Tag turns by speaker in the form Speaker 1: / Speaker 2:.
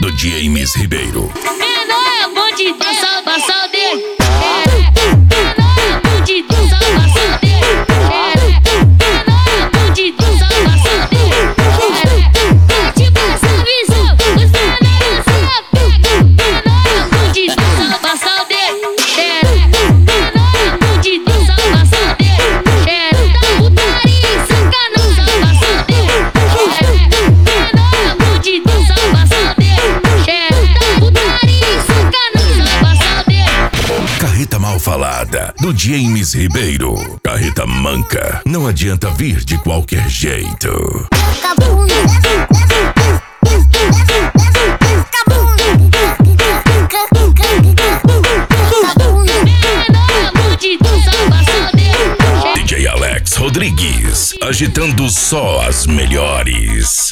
Speaker 1: do James Ribeiro.
Speaker 2: Menor é bonde, salvação dele. Menor é bonde, salvação dele. Menor é bonde, salvação dele. Ativa essa visão, os menores se apegam. Menor é bonde, salvação dele. Menor é bonde, salvação dele. Da putaria e sacanagem, salvação dele. Menor é bonde, salvação dele. Da putaria e sacanagem, salvação dele.
Speaker 1: Carreta mal falada do James Ribeiro. Carreta manca, não adianta vir de qualquer jeito. DJ Alex Rodrigues, agitando só as melhores.